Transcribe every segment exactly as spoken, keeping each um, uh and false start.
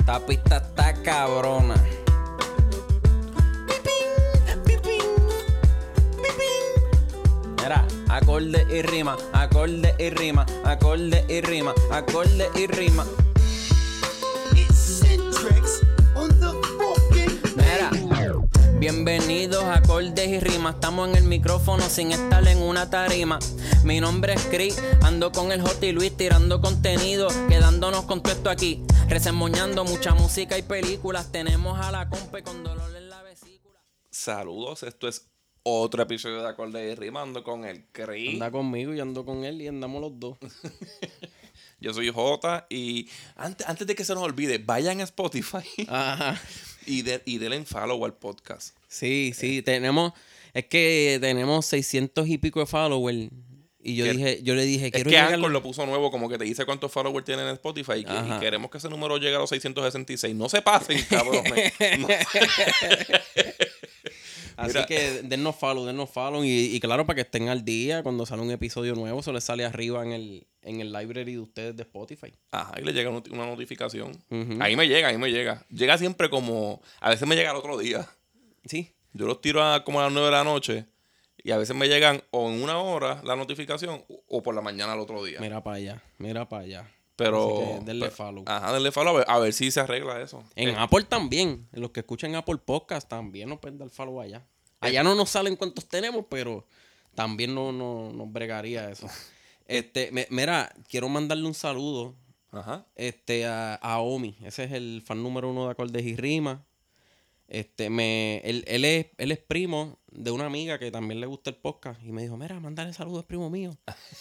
Esta pista está cabrona. Mira, acorde y rima, acorde y rima, acorde y rima, acorde y rima. Mira, bienvenidos a acordes y rimas. Estamos en el micrófono sin estar en una tarima. Mi nombre es Chris, ando con el J y Luis tirando contenido, quedándonos con todo esto aquí, resemoñando mucha música y películas. Tenemos a la compa con dolor en la vesícula. Saludos, esto es otro episodio de Acordes y Rimas. Ando con el Chris. Anda conmigo y ando con él y andamos los dos. Yo soy Jota y antes, antes de que se nos olvide, vayan a Spotify Ajá. y, de, y denle en follow al podcast. Sí, sí, tenemos, es que tenemos seiscientos y pico de followers. Y yo Que- dije, yo le dije, Es quiero que llegar. Anchor lo puso nuevo, como que te dice cuántos followers tienen en Spotify y, que, y Ajá. queremos que ese número llegue a los seiscientos sesenta y seis. No se pasen, cabrones. No. Así Mira. que dennos follow, dennos follow. Y, y claro, para que estén al día, cuando sale un episodio nuevo, se les sale arriba en el, en el library de ustedes de Spotify. Ajá, y le llega not- una notificación. Ujú. Ahí me llega, ahí me llega. Llega siempre como... A veces me llega al otro día. Sí. Yo los tiro a como a las nueve de la noche y a veces me llegan o en una hora la notificación o- o por la mañana al otro día. Mira para allá, mira para allá. Pero... Así que denle pero- follow. Ajá, denle follow a ver, a ver si se arregla eso. En Eh, Apple también. En los que escuchan Apple Podcast también nos pueden dar follow allá. Allá no nos salen cuántos tenemos, pero también no, no, nos bregaría eso. Este, me- mira, quiero mandarle un saludo Ajá. este, a, a Omi. Ese es el fan número uno de Acordes y Rimas. Este, me, él, él, es, él es primo de una amiga que también le gusta el podcast. Y me dijo, mira, mandale saludos, primo mío.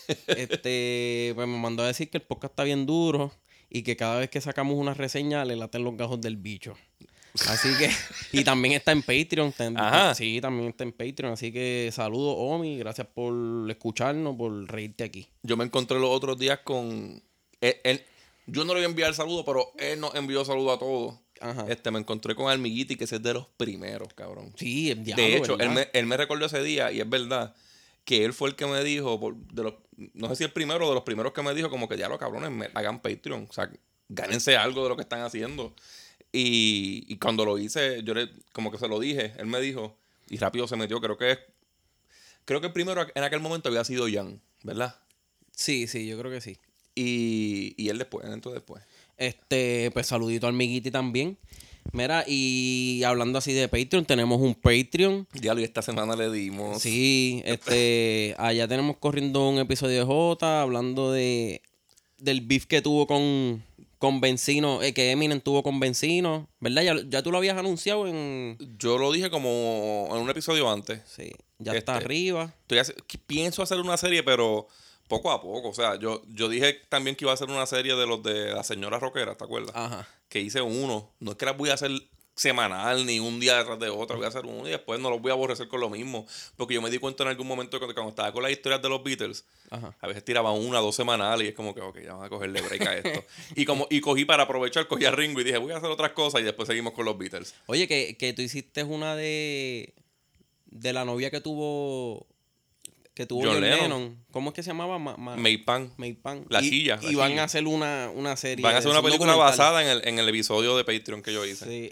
este, pues me mandó a decir que el podcast está bien duro y que cada vez que sacamos una reseña le laten los gajos del bicho. Así que, y también está en Patreon. Ten- Ajá. Sí, también está en Patreon. Así que saludos, Omi. Gracias por escucharnos, por reírte aquí. Yo me encontré los otros días con... Él, él- yo no le voy a enviar saludos, pero él nos envió saludos a todos. Ajá. Este, me encontré con Almiguiti, que ese es de los primeros, cabrón. Sí, el diablo, De hecho, ¿verdad? él me, él me recordó ese día, y es verdad, que él fue el que me dijo, por- de los, no sé si el primero o de los primeros que me dijo, como que ya los cabrones me, hagan Patreon. O sea, gánense algo de lo que están haciendo. Y, y cuando lo hice, yo le, como que se lo dije, él me dijo, y rápido se metió, creo que es, creo que el primero en aquel momento había sido Jan, ¿verdad? Sí, sí, yo creo que sí. Y, y él después, él entró después. Este, pues saludito al Miguiti también. Mira, y hablando así de Patreon, tenemos un Patreon. Diablo, y esta semana le dimos. Sí, este, allá tenemos corriendo un episodio de Jota hablando de del beef que tuvo con, con Vencino, eh, que Eminem tuvo con Vencino, ¿verdad? Ya, ya tú lo habías anunciado en... Yo lo dije como en un episodio antes. Sí, ya está Este, arriba. Estoy hace- que pienso hacer una serie, pero poco a poco. O sea, yo, yo dije también que iba a hacer una serie de los de la señora rockera, ¿te acuerdas? Ajá. Que hice uno. No es que las voy a hacer semanal ni un día detrás de otro. Voy a hacer uno y después no los voy a aborrecer con lo mismo. Porque yo me di cuenta en algún momento que cuando estaba con las historias de los Beatles, Ajá. a veces tiraba una, dos semanales y es como que, ok, ya vamos a cogerle break a esto. y como y cogí para aprovechar, cogí a Ringo y dije, voy a hacer otras cosas y después seguimos con los Beatles. Oye, que, que tú hiciste una de de la novia que tuvo que tuvo John John Lennon. Lennon. ¿Cómo es que se llamaba? Ma, ma- Maypan. Maypan. La y, silla, la Y van silla. a hacer una, una serie. Van a hacer una un película documental. basada en el, en el episodio de Patreon que yo hice. Sí.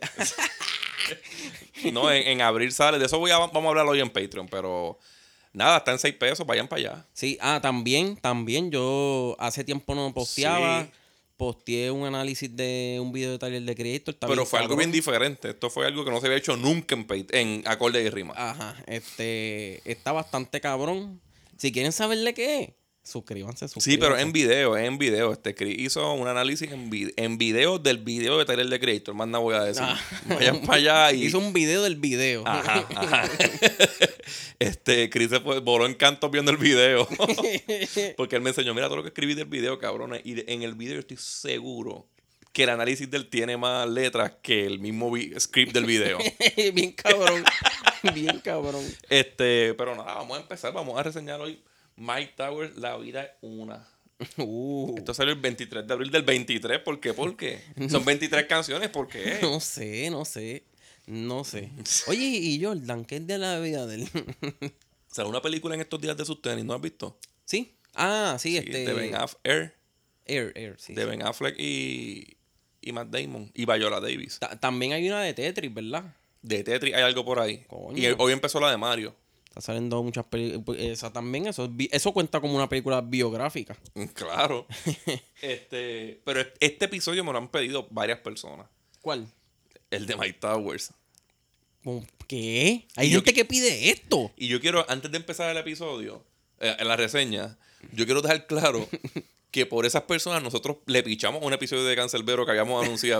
No, en, en abril sale. De eso voy a, vamos a hablar hoy en Patreon, pero nada, está en seis pesos, vayan para allá. Sí, ah, también, también yo hace tiempo no posteaba. Sí. Posteé un análisis de un video de Tyler the Creator. está Pero bien fue algo cabrón. bien diferente. Esto fue algo que no se había hecho nunca en, Pat- en Acordes y Rimas. Ajá, este, está bastante cabrón. Si quieren saber de qué es, suscríbanse, suscríbanse. Sí, pero en video, es en video. Este Chris hizo un análisis en, vi- en video del video de Tyler the Creator. Más nada voy a decir. Ah. Vayan para allá y. Hizo un video del video. Ajá, ajá. Este, Chris se fue, voló en canto viendo el video. Porque él me enseñó, mira todo lo que escribí del video, cabrones. Y de- en el video yo estoy seguro que el análisis de él tiene más letras que el mismo vi- script del video. Bien cabrón. Bien cabrón. Este, pero nada, vamos a empezar. Vamos a reseñar hoy Mike Towers, La vida es una. Uh, Esto salió el veintitrés de abril del veintitrés. ¿Por qué? ¿Por qué? Son veintitrés canciones. ¿Por qué? no sé, no sé. No sé. Oye, y Jordan, ¿qué es de la vida de él? Salió una película en estos días de sus tenis, ¿no has visto? ¿Sí? Ah, sí, Sí, este... de Ben Affleck, Air, Air, Air, sí. de sí. Ben Affleck y, y Matt Damon. Y Viola Davis. Ta- también hay una de Tetris, ¿verdad? De Tetris hay algo por ahí. Coño. Y hoy empezó la de Mario. Está saliendo muchas películas. Esa también, eso, es bi- eso cuenta como una película biográfica. Claro. este, pero este episodio me lo han pedido varias personas. ¿Cuál? El de Mike Towers. ¿Qué? Hay Y yo gente qui- que pide esto. Y yo quiero, antes de empezar el episodio, eh, en la reseña, yo quiero dejar claro que por esas personas nosotros le pichamos un episodio de Cancerbero que habíamos anunciado.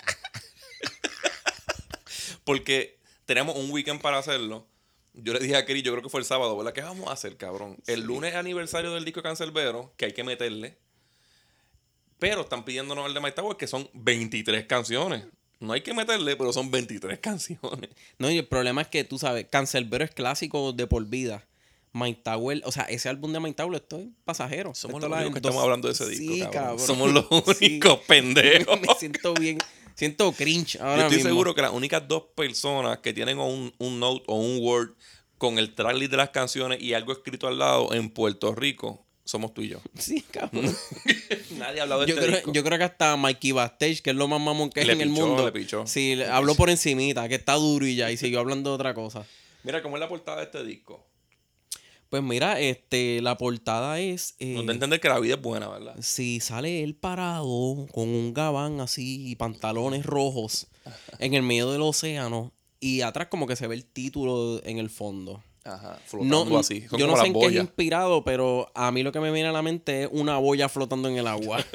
Porque teníamos un weekend para hacerlo. Yo le dije a Chris, yo creo que fue el sábado, ¿verdad? ¿Qué vamos a hacer, cabrón? El lunes es aniversario del disco de Cancerbero, que hay que meterle. Pero están pidiéndonos el de Mike Towers, que son veintitrés canciones. No hay que meterle, pero son veintitrés canciones. No, y el problema es que tú sabes, Cancerbero es clásico de por vida. Mike Tower, o sea, ese álbum de Mike Tower, estoy pasajero. Somos Esto los la- únicos que dos- estamos hablando de ese disco, Sí, cabrón. cabrón. Somos los Sí. únicos pendejos. Me siento bien, siento cringe ahora Yo estoy mismo. seguro que las únicas dos personas que tienen un, un note o un word con el tracklist de las canciones y algo escrito al lado en Puerto Rico somos tú y yo. Sí, cabrón. Nadie ha hablado de Yo este creo, disco. yo creo que hasta Mikey Bastage, que es lo más mamón que es Le en el pichó, mundo. le pichó. Sí, le- Le habló pichó. por encimita, que está duro y ya, y siguió hablando de otra cosa. Mira cómo es la portada de este disco. Pues mira, este, la portada es... eh, Nos da a entender que la vida es buena, ¿verdad? si sale él parado con un gabán así y pantalones rojos en el medio del océano y atrás como que se ve el título en el fondo. Ajajá, flotando No, así. Son yo no como sé las en qué es boyas. inspirado, pero a mí lo que me viene a la mente es una boya flotando en el agua.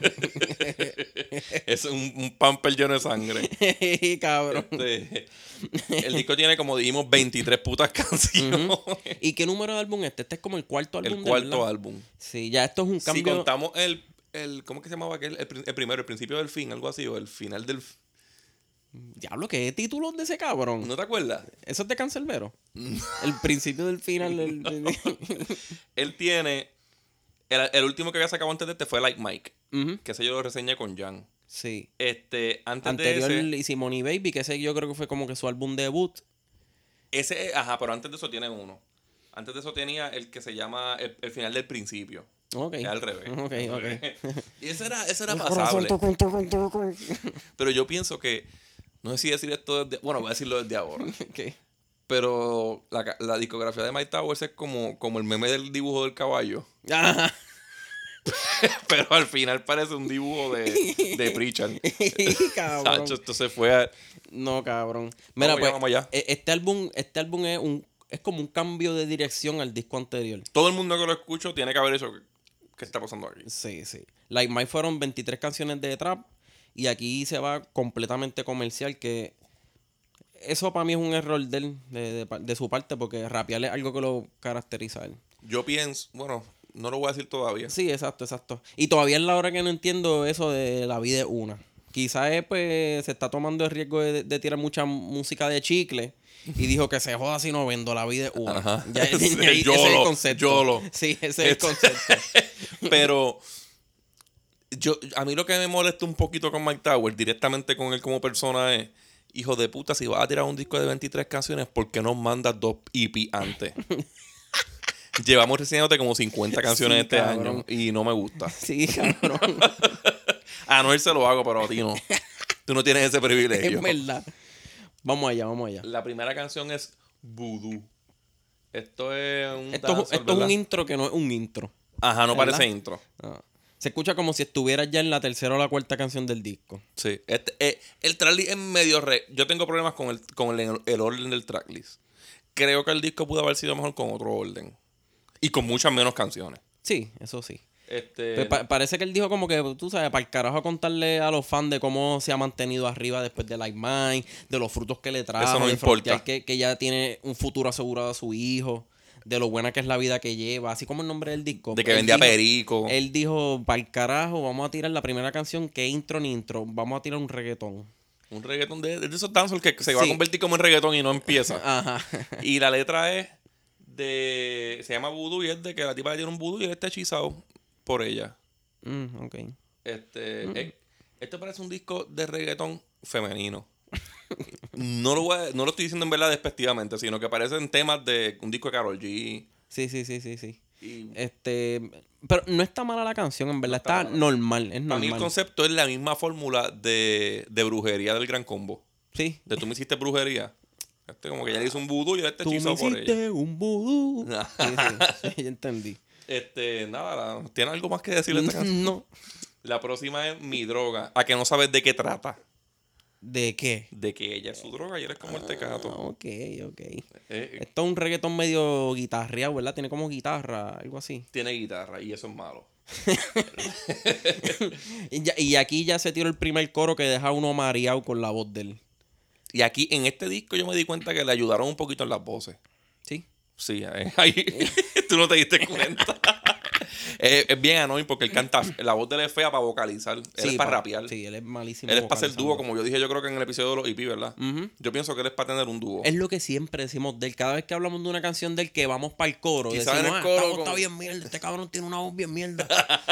Es un, un pamper lleno de sangre. Cabrón. Este, el disco tiene, como dijimos, veintitrés putas canciones. ¿Y qué número de álbum es este? Este es como el cuarto álbum. El de cuarto verdad. álbum. Sí, ya esto es un Si cambio. contamos el, el... ¿Cómo es que se llamaba aquel? El, pri- el primero, el principio del fin, algo así. O el final del... f- Diablo, ¿qué título de ese cabrón? ¿No te acuerdas? ¿Eso es de Cancerbero? El principio del final. del- Él tiene... El, el último que había sacado antes de este fue Like Mike. Ujú, Que ese yo lo reseñé con Jan. sí. Este, antes Anterior de ese... hicimos Money Baby, que ese yo creo que fue como que su álbum debut. Ese, ajá, pero antes de eso tiene uno. Antes de eso tenía el que se llama El, el final del principio. Ok. Es al revés. Ok, Al ok. revés. Y ese era, ese era pasable. Pero yo pienso que... No sé si decir esto desde... Bueno, voy a decirlo desde ahora. ¿Qué? Pero la, ca- la discografía de Mike Towers es como, como el meme del dibujo del caballo. Ah, Pero al final parece un dibujo de, de Pritchard. cabrón. Sacho, esto se fue a... No, cabrón. Mira, Vamos allá, pues, vamos allá. e- este álbum, este álbum es un es como un cambio de dirección al disco anterior. Todo el mundo que lo escucho tiene que haber eso. ¿Qué, qué está pasando aquí? Sí, sí. Like Mike fueron veintitrés canciones de trap y aquí se va completamente comercial, que eso para mí es un error de, él, de, de pa- de su parte, porque rapear es algo que lo caracteriza a él. Yo pienso... Bueno, no lo voy a decir todavía. Sí, exacto, exacto. Y todavía es la hora que no entiendo eso de la vida es una. Quizás es, pues, se está tomando el riesgo de, de tirar mucha música de chicle y dijo que se joda si no vendo, la vida es una. Ajá. Ya, ya- Sí, ya- ese es el YOLO, concepto. YOLO. Sí, ese es el concepto. Pero... Yo, a mí lo que me molesta un poquito con Mike Towers, directamente con él como persona, es... Hijo de puta, si vas a tirar un disco de veintitrés canciones, ¿por qué no mandas dos E P antes? Llevamos reseñándote como cincuenta canciones Sí, este cabrón. año y no me gusta. Sí, cabrón. A Noel se lo hago, pero a ti no. Tú no tienes ese privilegio. Es verdad. Vamos allá, vamos allá. La primera canción es Voodoo. Esto es un Esto, es- dancehall, esto es ¿verdad? un intro que no es un intro. Ajá, no ¿verdad? parece intro. No. Se escucha como si estuvieras ya en la tercera o la cuarta canción del disco. Sí. Este, eh, el tracklist es medio re... Yo tengo problemas con el, con el, el orden del tracklist. Creo que el disco pudo haber sido mejor con otro orden. Y con muchas menos canciones. Sí, eso sí. Este... Pues pa- parece que él dijo como que, tú sabes, para el carajo contarle a los fans de cómo se ha mantenido arriba después de Like Mine, de los frutos que le trajo, Eso no de importa. frontear que, que ya tiene un futuro asegurado a su hijo, de lo buena que es la vida que lleva, así como el nombre del disco. de que Él vendía dijo- perico. Él dijo, para el carajo, vamos a tirar la primera canción, que intro ni intro, vamos a tirar un reggaetón. Un reggaetón de, de esos dancehall que se va a Sí. convertir como en reggaetón y no empieza. Ajá. Y la letra es de... Se llama Voodoo y es de que la tipa le tiene un voodoo y él está hechizado por ella. Mm, ok. Este, eh, esto parece un disco de reggaetón femenino. No lo, voy a- no lo estoy diciendo en verdad despectivamente, sino que parecen temas de un disco de Karol G. Sí, sí, sí, sí, sí. Y Este, Pero no está mala la canción, en verdad. No está está mala. normal, es Para normal. mí el concepto es la misma fórmula de, de brujería del Gran Combo. Sí. De tú me hiciste brujería. Este como que ella le hizo un vudú y él te Tú me hechizó por ella. hiciste un vudú. Sí, sí, sí, ya entendí. Este, nada, la- ¿tiene algo más que decirle a esta canción? No. La próxima es Mi Droga. A que no sabes de qué trata. ¿De qué? De que ella es su droga y él es como el Ah, tecato. ok, ok. Eh, Esto es un reggaetón medio guitarreado, ¿verdad? Tiene como guitarra, algo así. tiene guitarra y eso es malo. Y, ya- y aquí ya se tiró el primer coro que deja a uno mareado con la voz de él. Y aquí en este disco yo me di cuenta que le ayudaron un poquito en las voces. ¿Sí? Sí, ahí, ahí tú no te diste cuenta. es, es bien annoying porque él canta, la voz de él es fea para vocalizar, él Sí, es para pa- rapear. Sí, él es malísimo. Él es para hacer dúo, vocalizando. como yo dije yo creo que en el episodio de los E P, ¿verdad? Ujú. Yo pienso que él es para tener un dúo. Es lo que siempre decimos de él. Cada vez que hablamos de una canción de él que vamos para el coro, Quizá decimos, en el ah, coro esta voz como- está bien mierda, este cabrón tiene una voz bien mierda.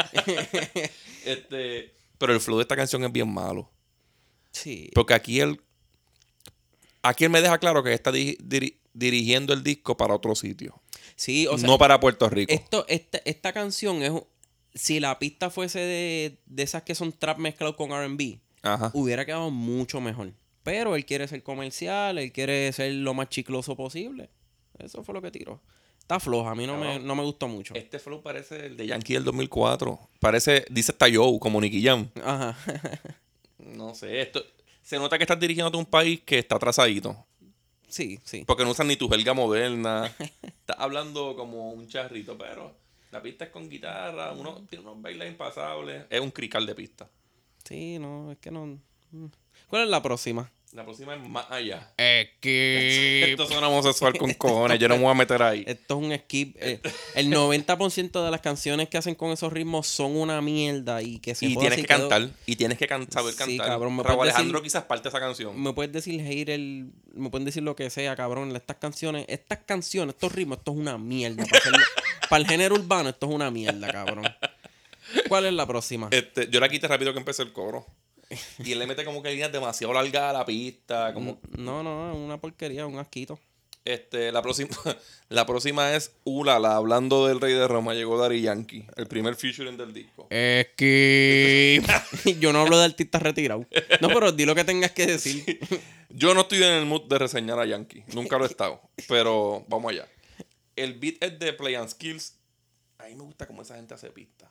Este, pero el flow de esta canción es bien malo. Sí. Porque aquí él, aquí él me deja claro que está di- diri- dirigiendo el disco para otro sitio. Sí, o sea, no para Puerto Rico. esto, esta, esta canción es. Si la pista fuese de, de esas que son trap mezclados con R and B, Ajá. hubiera quedado mucho mejor. Pero él quiere ser comercial, él quiere ser lo más chicloso posible. Eso fue lo que tiró. Está floja, a mí no, me, Cabrón. no me gustó mucho. Este flow parece el de Yankee del dos mil cuatro. Parece, dice hasta Joe, como Nicky Jam. Ajá. No sé, esto se nota que estás dirigiéndote a un país que está atrasadito. Sí, sí. Porque no usan ni tu jerga moderna. Estás hablando como un charrito, pero la pista es con guitarra, uno tiene unos bailes impasables. Es un crical de pista. Sí, no, es que no. ¿Cuál es la próxima? La próxima es Más Allá. Skip. Esto suena homosexual con cojones, yo no me voy a meter ahí. Esto es un skip. Eh, el noventa por ciento de las canciones que hacen con esos ritmos son una mierda y que se Y joda tienes si que quedó- cantar, y tienes que can- saber Sí, cantar. cabrón, ¿me Raúl puedes Alejandro decir- quizás parte de esa canción. Me puedes decir hater, el, me pueden decir lo que sea, cabrón. Estas canciones, estas canciones, estos ritmos, esto es una mierda. Para, hacerlo- para el género urbano, esto es una mierda, cabrón. ¿Cuál es la próxima? Este, yo la quité rápido que empecé el coro. Y él le mete como que líneas demasiado largas a la pista. Como, No, no, es una porquería, un asquito. este, la próxima, la próxima es Ulala, hablando del Rey de Roma, llegó Daddy Yankee, el primer featuring del disco. Skip. Yo no hablo de artistas retirados. No, pero di lo que tengas que decir. Yo no estoy en el mood de reseñar a Yankee, nunca lo he estado, pero vamos allá. El beat es de Play and Skills. A mí me gusta cómo esa gente hace pista.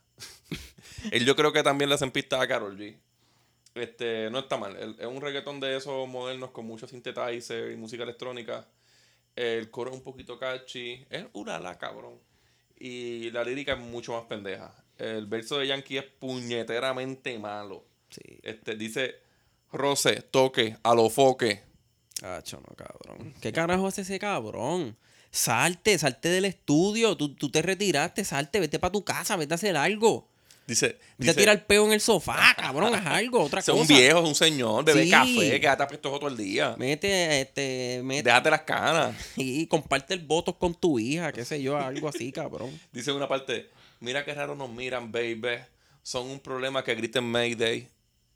Él yo creo que también le hacen pista a Karol G. Este, no está mal. El- es un reggaetón de esos modernos con mucho synthesizer y música electrónica. El coro es un poquito catchy. Es ulala, cabrón. Y la lírica es mucho más pendeja. El verso de Yankee es puñeteramente malo. Sí. Este, dice, roce, toque, alofoque. Cacho, no, cabrón. ¿Qué carajo hace ese cabrón? Salte, salte del estudio. Tú, tú te retiraste, salte, vete para tu casa, vete a hacer algo. Dice, Vete dice a tirar peo en el sofá, cabrón, haz algo, otra es cosa. un viejo, es un señor, bebe Sí. café, quédate apestoso todo el día. Mete, este, mete Déjate las canas. y comparte el voto con tu hija, qué sé yo, algo así, cabrón. Dice una parte, mira qué raro nos miran, baby. Son un problema que griten Mayday.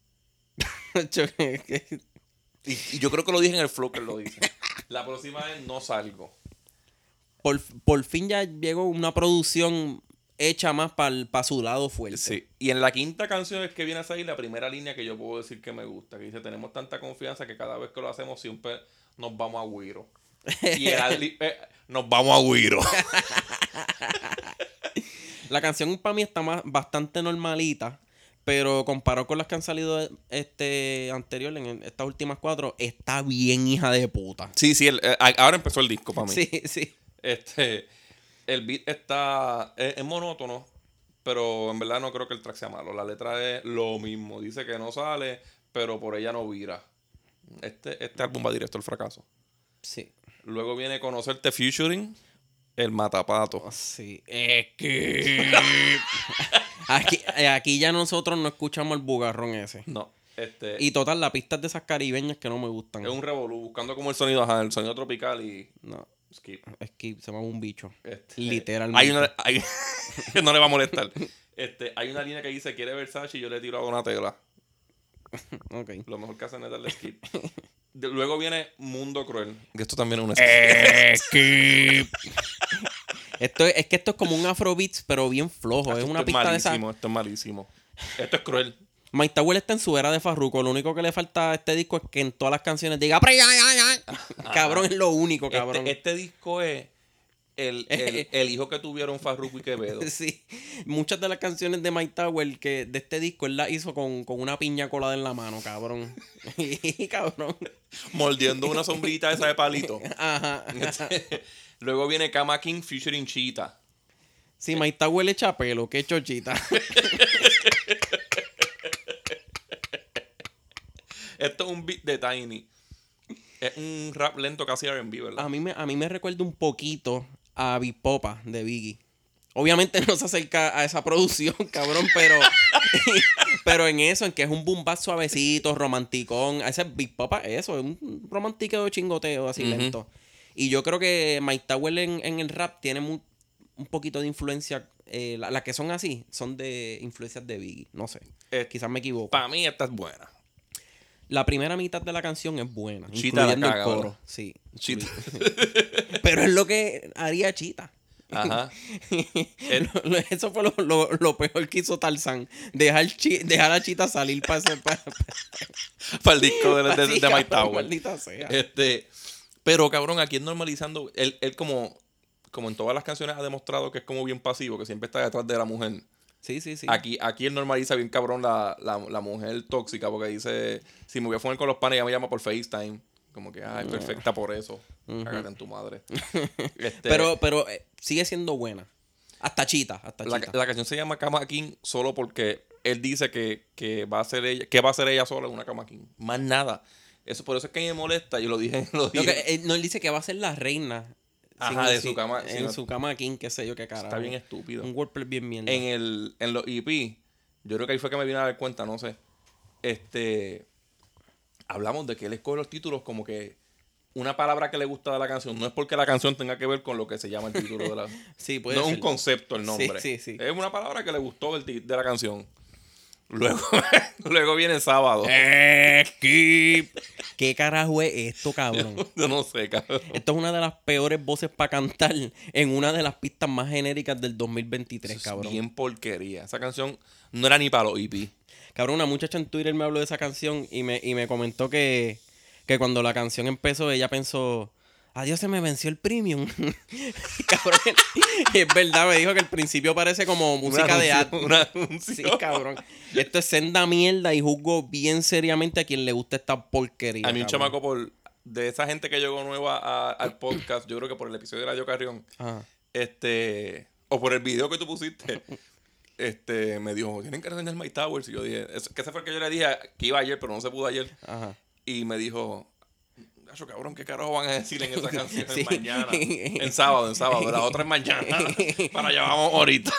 Y, y yo creo que lo dije en el flow que él lo dice. La próxima es No Salgo. por, por fin ya llegó una producción hecha más para su lado fuerte. Sí. Y en la quinta canción es que viene a salir la primera línea que yo puedo decir que me gusta. Que dice, tenemos tanta confianza que cada vez que lo hacemos siempre nos vamos a Guiro. Y el adli- eh, nos vamos a Guiro. La canción para mí está más, bastante normalita, pero comparado con las que han salido este anterior, en el- estas últimas cuatro, está bien hija de puta. Sí, sí, el- eh, ahora empezó el disco para mí. Sí, sí. Este, el beat está, es, es monótono, pero en verdad no creo que el track sea malo. La letra es lo mismo. Dice que no sale, pero por ella no vira. Este, este álbum va directo al fracaso. Sí. Luego viene Conocerte Featuring, El Matapato. Sí. Es que... aquí, aquí ya nosotros no escuchamos el bugarrón ese. No, este, Y total, la pista es de esas caribeñas que no me gustan. es un revolú, buscando como el sonido, ajá, el sonido tropical y No, skip. es que se llama un bicho. Este, Literalmente. Hay una, hay- no le va a molestar. Este, hay una línea que dice, quiere Versace y yo le tiro a Donatella. Ok. Lo mejor que hacen es darle skip. De- luego viene Mundo Cruel. Que esto también es un skip. Skip. Esto es, es que esto es como un Afrobeats, pero bien flojo. Es Esto una es pista de esa. malísimo, esto es malísimo. Esto es cruel. Mike Tower está en su era de Farruko. Lo único que le falta a este disco es que en todas las canciones diga "Pre, ay, ay, ay". Cabrón, es lo único, cabrón. Este, este disco es el, el, el hijo que tuvieron Farruko y Quevedo. Sí, muchas de las canciones de Mike Tower que de este disco él las hizo con, con una piña colada en la mano, cabrón. Y cabrón. Mordiendo una sombrita esa de palito. Ajá. Luego viene Kama King featuring Cheetah. Sí, Mike Tower le echa pelo, qué chochita. Esto es un beat de Tiny. Es un rap lento casi R and B, ¿verdad? A mí me, a mí me recuerda un poquito a Big Popa de Biggie. Obviamente no se acerca a esa producción, cabrón, pero pero en eso, en que es un boom bap suavecito, romanticón. Ese Big Popa, eso, es un romantiqueo de chingoteo así Ujú. lento. Y yo creo que Mike Tower en, en el rap tiene mu- un poquito de influencia. Eh, la- las que son así son de influencias de Biggie. No sé. Eh, Quizás me equivoco. Para mí esta es buena. La primera mitad de la canción es buena, Chita la incluyendo caga, el coro. ¿verdad? Sí. Chita. Pero es lo que haría Chita. Ajá. El- Lo- lo- Eso fue lo, lo- lo peor que hizo Tarzán. Dejar, chi- dejar a Chita salir para ese. Para, Para el disco de, de, de Mike Tower. Maldita sea. Este, pero cabrón, aquí es normalizando. Él, él como, como en todas las canciones ha demostrado que es como bien pasivo, que siempre está detrás de la mujer. Sí, sí, sí. Aquí, aquí él normaliza bien cabrón la, la, la mujer tóxica, porque dice, si me voy a fumar con los panes, ella me llama por FaceTime. Como que, ay, perfecta por eso. Cágate en tu madre. Este, Pero, pero eh, sigue siendo buena. Hasta Chita, hasta la, Chita. la canción se llama Kama King solo porque él dice que, que va a ser ella, que va a ser ella sola en una Kama King. Más nada. Eso, por eso es que a mí me molesta. Yo lo dije, lo Lo dije. que, él, no, él dice que va a ser la reina. Ajá, sin- de su sin- cama- En si no- su cama King, qué sé yo, qué carajo. Está bien estúpido. Un wordplay bien mierda. En el, en los E P, yo creo que ahí fue que me vine a dar cuenta, no sé. Este, hablamos de que él escoge los títulos como que una palabra que le gusta de la canción. No es porque la canción tenga que ver con lo que se llama el título de la. Sí, puede No es ser. un concepto el nombre. Sí, sí, sí. Es una palabra que le gustó del ti- de la canción. Luego, luego viene sábado. Skip. ¿Qué carajo es esto, cabrón? Yo no sé, cabrón. Esto es una de las peores voces para cantar en una de las pistas más genéricas del dos mil veintitrés, Eso es cabrón. bien porquería. Esa canción no era ni para los E P. Cabrón, una muchacha en Twitter me habló de esa canción y me, y me comentó que, que cuando la canción empezó, ella pensó, adiós, se me venció el premium. Cabrón, y es verdad, me dijo que al principio parece como música Un de anuncio, ad. un anuncio. Sí, cabrón. Esto es senda mierda y juzgo bien seriamente a quien le gusta esta porquería. A mí un cabrón. chamaco por de esa gente que llegó nueva a- al podcast, yo creo que por el episodio de Radio Carrión, Ajá. este, o por el video que tú pusiste, este, me dijo, tienen que reseñar My Towers. Y yo dije, es- que ese fue el que yo le dije que iba ayer, pero no se pudo ayer. Ajá. Y me dijo, gacho, cabrón, ¿qué carajo van a decir en esa canción Sí. mañana? En sábado, en sábado, la otra es mañana. Para allá vamos ahorita.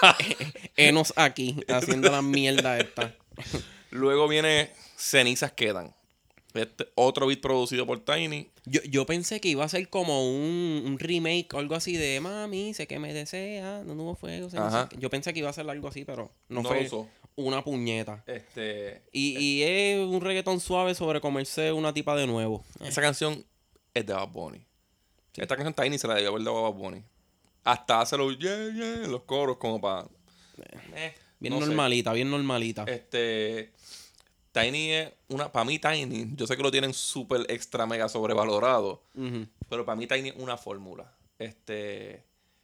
Enos aquí, haciendo la mierda esta. Luego viene Cenizas Quedan. Este, otro beat producido por Tiny. Yo, yo pensé que iba a ser como un, un remake o algo así de Mami, sé que me desea, no hubo fuego. sé no sé Ajá. qué". Yo pensé que iba a ser algo así, pero no, No fue lo usó. una puñeta. Este, Y, y es un reggaetón suave sobre comerse una tipa de nuevo. esa canción es de Bad Bunny. Esta canción Tiny se la debió haber dado a Bad Bunny. Hasta hace los yeah, yeah, los coros como para... Eh, Bien no sé. normalita, bien normalita. Este... Tiny es una... Para mí Tiny, yo sé que lo tienen súper extra mega sobrevalorado. Ujú. Pero para mí Tiny es una fórmula. Este...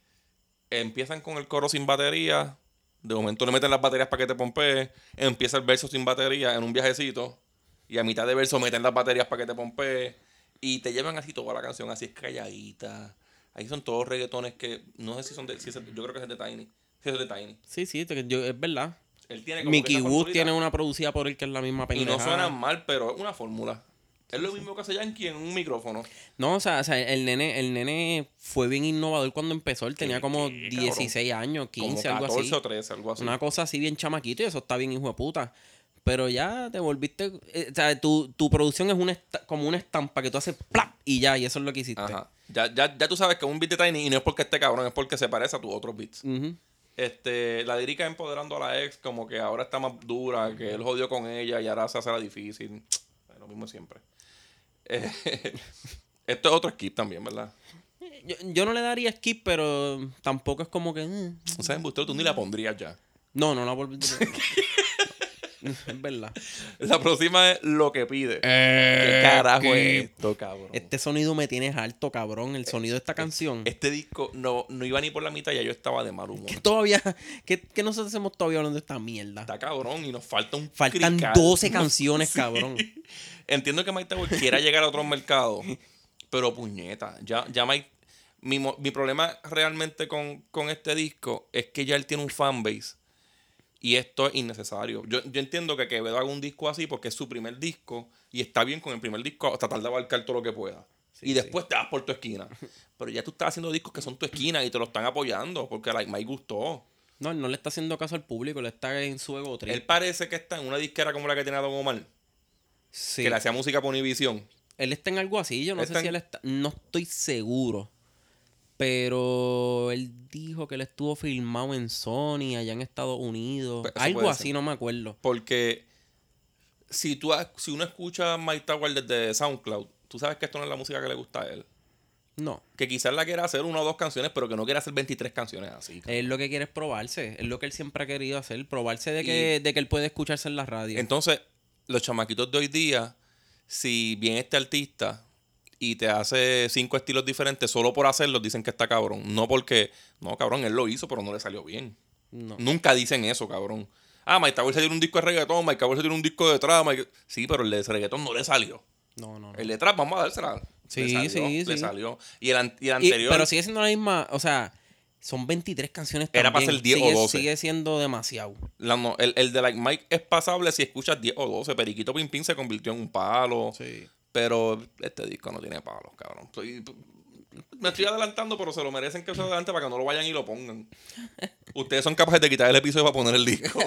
Empiezan con el coro sin batería. De momento le meten las baterías para que te pompee. Empieza el verso sin batería en un viajecito. Y a mitad de verso meten las baterías para que te pompee. Y te llevan así toda la canción. Así es calladita. Ahí son todos reggaetones que... No sé si son de... Si es, yo creo que es de Tiny. Sí, es de Tiny. Sí, sí, te- yo- es verdad. Él tiene como Mickey que esa Wood formulita. tiene una producida por él que es la misma Y pendeja. no suena mal, pero es una fórmula. Es lo mismo que hace Yankee en un micrófono. No, o sea, o sea, el nene, el nene fue bien innovador cuando empezó. Él tenía ¿Qué, como qué, dieciséis años, quince, como algo catorce así. o trece, algo así. Una cosa así bien chamaquito y eso está bien hijo de puta. Pero ya te volviste... eh, o sea, tu, tu producción es una esta- como una estampa que tú haces ¡plap! Y ya, y eso es lo que hiciste. Ajá. Ya, ya, ya tú sabes que es un beat de Tiny y no es porque esté cabrón, es porque se parece a tus otros beats. Ujú. Este, la lírica empoderando a la ex, como que ahora está más dura, que él jodió con ella y ahora se hace la difícil. Lo mismo siempre. Eh, esto es otro skip también, ¿verdad? yo, yo no le daría skip, pero tampoco es como que... mm. O sea, embustero, tú ni la pondrías ya. No, no la volvería. Es verdad. La próxima es Lo que pide. Eh, ¿Qué carajo skip. es esto, cabrón? Este sonido me tiene harto, cabrón. El sonido de esta canción. Este disco no, no iba ni por la mitad, ya yo estaba de mal humor. Que todavía... Que, que nosotros hacemos todavía hablando de esta mierda. Está cabrón y nos falta un Faltan crical. doce canciones, Sí. cabrón. Entiendo que Mike Tower quiera llegar a otros mercados, pero puñeta, ya, ya Mike... Mi, mo- mi problema realmente con, con este disco es que ya él tiene un fanbase y esto es innecesario. Yo, yo entiendo que Quevedo haga un disco así porque es su primer disco y está bien con el primer disco tratar de abarcar todo lo que pueda. Sí, y después te vas por tu esquina. Pero ya tú estás haciendo discos que son tu esquina y te lo están apoyando porque like, Mike gustó. No, él no le está haciendo caso al público, le está en su ego trip. Él parece que está en una disquera como la que tenía Don Omar, Sí. que le hacía música por Univision. Él está en algo así, yo no Está sé si en- él está... No estoy seguro. Pero él dijo que él estuvo filmado en Sony, allá en Estados Unidos. Pues eso Algo puede así, ser. no me acuerdo. Porque si, tú, has- si uno escucha Mike Tower desde SoundCloud, tú sabes que esto no es la música que le gusta a él. No. Que quizás la quiera hacer una o dos canciones, pero que no quiera hacer veintitrés canciones así. Él lo que quiere es probarse. Es lo que él siempre ha querido hacer. Probarse de que, de que él puede escucharse en la radio. Entonces, los chamaquitos de hoy día, si viene este artista y te hace cinco estilos diferentes, solo por hacerlos dicen que está cabrón. No porque, no, cabrón, él lo hizo, pero no le salió bien. No. Nunca dicen eso, cabrón. Ah, Mike Tower se tiró un disco de reggaetón, Mike Tower se tiró un disco de trap. Mike... Sí, pero el de reggaetón no le salió. No, no, no. El de trap, vamos a dársela. Sí, le salió, sí, le sí. salió. Y el, an- y el Y- anterior pero sigue siendo la misma... O sea, son veintitrés canciones Era para también. ser diez o Sigue- doce. Sigue siendo demasiado. la no- el, el de Like Mike es pasable si escuchas diez o doce. Periquito Pim Pim se convirtió en un palo. Sí. Pero este disco no tiene palos, cabrón. Estoy- me estoy adelantando, pero se lo merecen que se adelante para que no lo vayan y lo pongan. Ustedes son capaces de quitar el episodio para poner el disco.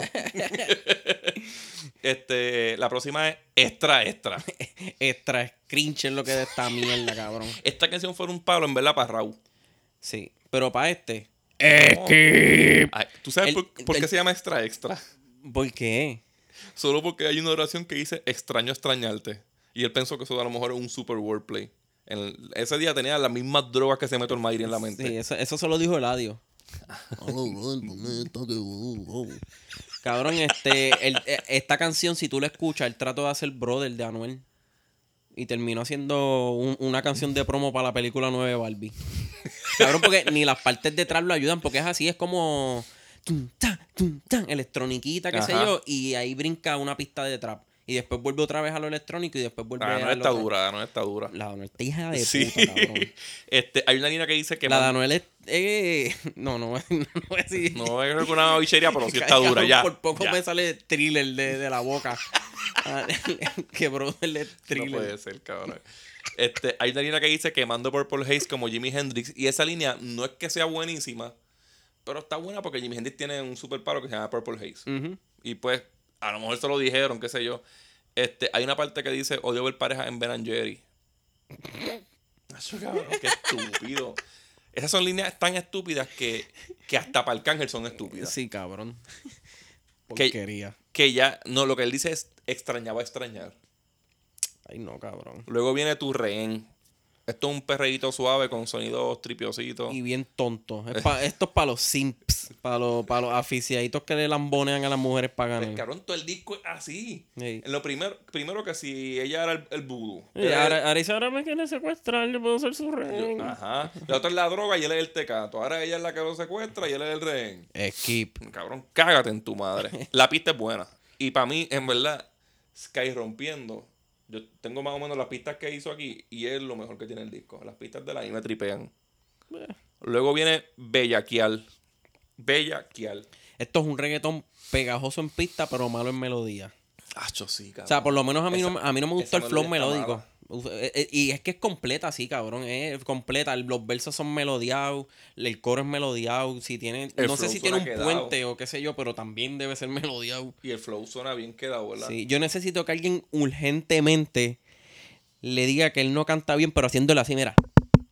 este, la próxima es Extra Extra. Extra cringe es lo que de esta mierda, cabrón. Esta canción fue un palo en verla para Raúl. Sí. Pero para este... Ay, ¿tú sabes El- por, por qué el- se llama Extra Extra? ¿Por qué? Solo porque hay una oración que dice extraño extrañarte. Y él pensó que eso a lo mejor es un super wordplay. En el- ese día tenía las mismas drogas que se mete el Mayri en la mente. Sí, eso, eso se lo dijo Eladio. Cabrón, este, el- e- esta canción, si tú la escuchas, él trató de hacer brother de Anuel. Y terminó haciendo un- una canción de promo para la película nueve de Barbie. Cabrón, porque ni las partes detrás lo ayudan, porque es así, es como... tum, ta, tum, tan, electroniquita, qué sé Ajá. yo, y ahí brinca una pista de trap. Y después vuelve otra vez a lo electrónico y después vuelve La a no lo está otro. dura, no está dura. La de Anuel está hija de Sí. puta, cabrón. este, hay una línea que dice que La de man- Anuel es... eh, no, no, no voy a decir... no es una bichería, pero sí está Cabrón, dura. Ya. Por poco ya. me sale thriller de, de la boca. Ah, que brother es No thriller. puede ser, cabrón. Este, hay una línea que dice quemando Purple Haze como Jimi Hendrix. Y esa línea no es que sea buenísima, pero está buena porque Jimi Hendrix tiene un super paro que se llama Purple Haze. Ujú. Y pues, a lo mejor se lo dijeron, qué sé yo. Este, hay una parte que dice odio ver parejas en Ben and Jerry. Acho, cabrón, qué estúpido. Esas son líneas tan estúpidas que, que hasta para Arcángel son estúpidas. Sí, cabrón. Que- Porquería. Que ya, no, lo que él dice es extrañaba extrañar. Ay, no, cabrón. Luego viene tu rehén. Esto es un perreíto suave con sonidos tripiositos. Y bien tonto. Es pa- esto es para los simps. Para los, para los aficiaditos que le lambonean a las mujeres para Pues, ganar. cabrón, todo el disco es así. Sí. En lo primero, primero que si ella era el, el vudú. Y Él era ahora, ahora dice, ahora me quiere secuestrar, yo puedo ser su el- rehén. Ajá. La otra es la droga y él es el tecato. Ahora ella es la que lo secuestra y él es el rehén. Skip. Cabrón, cágate en tu madre. La pista es buena. Y para mí, en verdad, Sky Rompiendo. Yo tengo más o menos las pistas que hizo aquí y es lo mejor que tiene el disco. Las pistas de la I me tripean. Eh. Luego viene Bellaquial. Bellaquial. Esto es un reggaetón pegajoso en pista, pero malo en melodía. Acho, sí, cabrón. O sea, por lo menos a mí, Esa- no, a mí no me gustó esa el flow melodía está melódico. Uf, eh, eh, Y es que es completa así, cabrón. Es completa. Los versos son melodiados. El coro es melodiado. Si tiene, El no sé flow si tiene un suena quedado. puente o qué sé yo, pero también debe ser melodiado. Y el flow suena bien quedado, ¿verdad? Sí, yo necesito que alguien urgentemente le diga que él no canta bien, pero haciéndolo así, mira.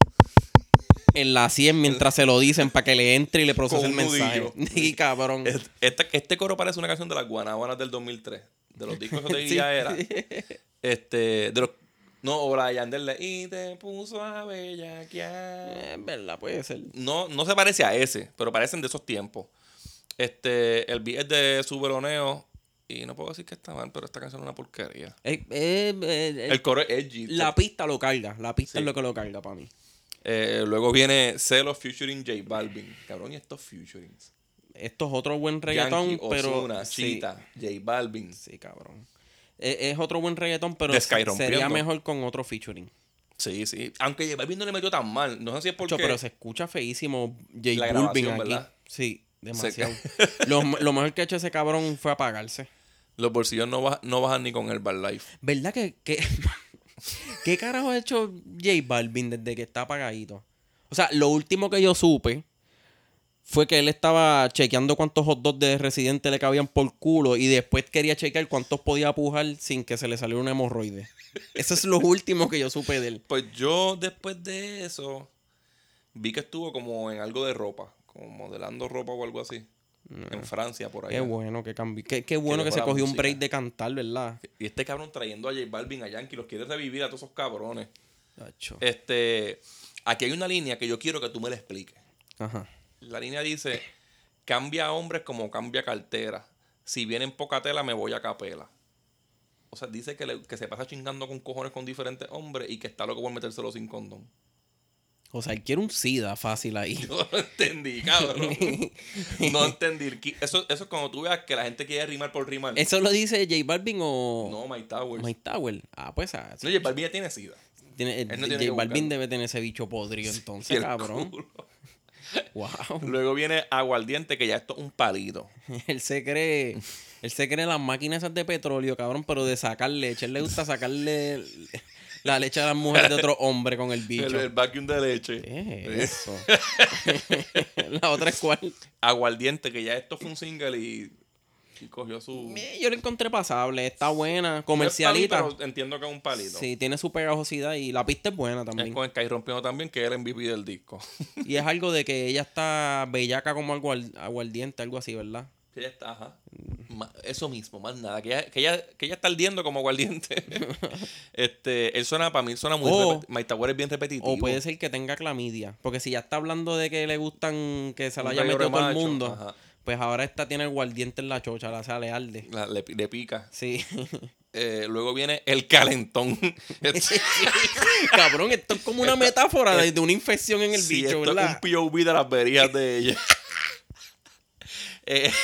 En la cien mientras se lo dicen para que le entre y le procese Con el un mensaje. nudillo. Y cabrón. Este, esta- este coro parece una canción de las Guanábanas del dos mil tres. De los discos que te Sí. diría era. Este, de los, No, o la de Yandel de y te puso a bellaquear. Es verdad, puede ser. No, no se parece a ese, pero parecen de esos tiempos. Este, el beat es de Suberoneo. Y no puedo decir que está mal, pero esta canción es una porquería. Eh, eh, eh, eh, El coro es edgy. la pista lo carga. La pista Sí. es lo que lo carga para mí. Eh, luego viene Celo featuring J Balvin. Cabrón, y estos featurings. Esto es otro buen reggaetón, Yankee, pero. Ozuna, sí, Chita, J Balvin. sí, cabrón. Es, es otro buen reggaetón, pero De Sky se- rompiendo. sería mejor con otro featuring. Sí, sí. Aunque J Balvin no le metió tan mal. No sé si es porque... Cho, pero se escucha feísimo J La Balvin grabación, aquí. ¿verdad? Sí, demasiado. lo, lo mejor que ha hecho ese cabrón fue apagarse. Los bolsillos no, bajan, no bajan ni con el Life. ¿Verdad que, que qué carajo ha hecho J Balvin desde que está apagadito? O sea, lo último que yo supe fue que él estaba chequeando cuántos hot dogs de Residente le cabían por culo y después quería chequear cuántos podía pujar sin que se le saliera un hemorroide. Eso es lo último que yo supe de él. Pues yo después de eso vi que estuvo como en algo de ropa. Como modelando ropa o algo así. En Francia, por allá. Qué bueno que cambió. Qué, qué bueno que, dejó se la cogió un música. break de cantar, ¿verdad? Y este cabrón trayendo a J Balvin a Yankee. Los quiere revivir a todos esos cabrones. Tacho. Este, aquí hay una línea que yo quiero que tú me la expliques. Ajá. La línea dice, cambia a hombres como cambia cartera. Si vienen poca tela, me voy a capela. O sea, dice que, le- que se pasa chingando con cojones con diferentes hombres y que está loco por metérselo sin condón. O sea, él quiere un SIDA fácil ahí. Yo no entendí, cabrón. No entendí. Eso, eso es cuando tú veas que la gente quiere rimar por rimar. ¿Eso lo dice J Balvin o No, Mike Towers. Mike Tower? Ah, pues ah, No, J Balvin ya tiene sida. tiene, él no tiene J que Balvin buscarlo. debe tener ese bicho podrido Y entonces, el cabrón. culo. Wow. Luego viene Aguardiente, que ya esto es un palito. Él se cree, él se cree las máquinas esas de petróleo, cabrón, pero de sacar leche. Él le gusta sacarle la leche a las mujeres de otro hombre con el El, bicho. el vacuum de leche. ¿Qué es eso? La otra es cuál. Aguardiente, que ya esto fue un single y, y cogió su... Eh, Yo la encontré pasable, está buena, No es comercialita. palito, pero entiendo que es un palito. Sí, tiene su pegajosidad y la pista es buena Es también. con el Sky rompiendo también, que es el M V P del disco. Y es algo de que ella está bellaca como aguar- aguardiente, algo así, ¿verdad? Que ella está, ajá. Ma- Eso mismo, más nada. Que ella, que ella, que ella está ardiendo como aguardiente. este, él suena, para mí suena muy... O- repeti- Mike Tower es bien repetitivo. O puede ser que tenga clamidia. Porque si ya está hablando de que le gustan que se la Un haya reguero metido de todo el macho, mundo, ajá. pues ahora esta tiene el guardiente en la chocha, la sea le arde. La- le, le pica. Sí. Eh, luego viene el calentón. Cabrón, esto es como una Esta- metáfora de, de una infección en el Sí, bicho, esto ¿verdad? es un P O V de las verías de ella. Eh,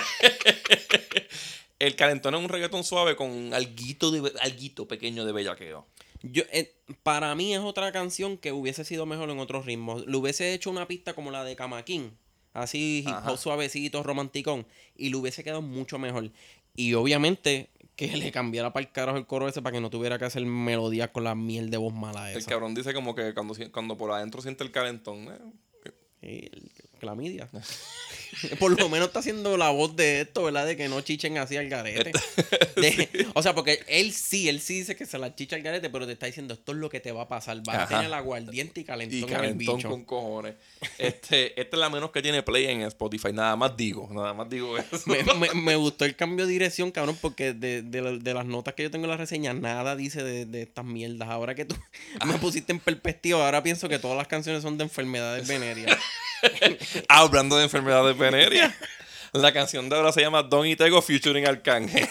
el calentón es un reggaetón suave con alguito, de, alguito pequeño de bellaqueo. Yo, eh, para mí es otra canción que hubiese sido mejor en otros ritmos. Le hubiese hecho una pista como la de Camaquín. Así, hip Ajá. hop suavecito, romanticón. Y le hubiese quedado mucho mejor. Y obviamente que le cambiara para el carajo el coro ese para que no tuviera que hacer melodías con la miel de voz mala El esa. cabrón dice como que cuando, si- cuando por adentro siente el calentón. eh, Sí, el- clamidia. Por lo menos está haciendo la voz de esto, ¿verdad? De que no chichen así al garete. De- O sea, porque él sí, él sí dice que se la chicha al garete, pero te está diciendo esto es lo que te va a pasar. Vas a Ajá. tener el aguardiente y calentón, Y en el calentón bicho. con cojones. Este, esta es la menos que tiene play en Spotify. Nada más digo. Nada más digo eso. Me, me- me gustó el cambio de dirección, cabrón, porque de, de la- de las notas que yo tengo en la reseña, nada dice de, de estas mierdas. Ahora que tú me pusiste en perspectiva, ahora pienso que todas las canciones son de enfermedades venéreas. Hablando de enfermedades venéreas. La canción de ahora se llama Don y Tego featuring Arcángel.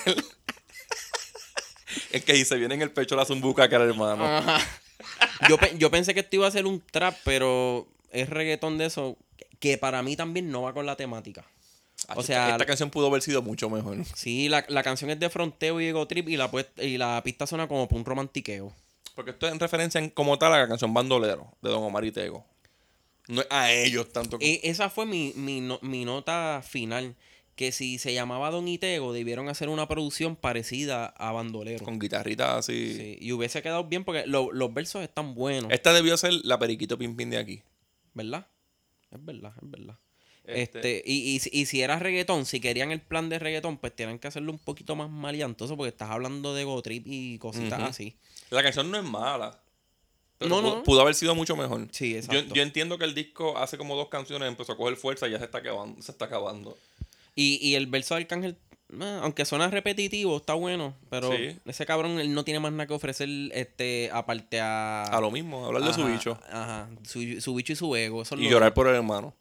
Es que dice, viene en el pecho la zumbuca que era hermano. Ajá. Yo, pe- yo pensé que esto iba a ser un trap, pero es reggaetón de eso, que para mí también no va con la temática. O sea, esta canción pudo haber sido mucho mejor. sí, la, la canción es de fronteo y ego trip y la, puest- y la pista suena como pa' un romantiqueo. Porque esto es en referencia en, como tal a la canción Bandolero de Don Omar y Tego. No es a ellos tanto como... E- esa fue mi, mi, no- mi nota final. Que si se llamaba Don Itego, debieron hacer una producción parecida a Bandolero. Con guitarritas así. Sí, y hubiese quedado bien porque lo- los versos están buenos, Esta debió ser la Periquito Pim Pim de aquí. ¿verdad? Es verdad, es verdad. Este- Este, y, y, si- y si era reggaetón, si querían el plan de reggaetón, pues tienen que hacerlo un poquito más maleantoso porque estás hablando de Go Trip y cositas Ujú. así. La canción no es mala. Pero No, pudo, no. pudo haber sido mucho mejor. Sí, Yo, exacto. yo entiendo que el disco hace como dos canciones empezó a coger fuerza y ya se está acabando. Se está acabando. Y, y el verso de Arcángel Ah, aunque suena repetitivo, está bueno. Pero Sí. ese cabrón, él no tiene más nada que ofrecer, este, aparte a... A lo mismo, hablar de su Ajá, bicho. Ajá, su, su bicho y su ego. Eso es Y lo llorar de él. por el hermano.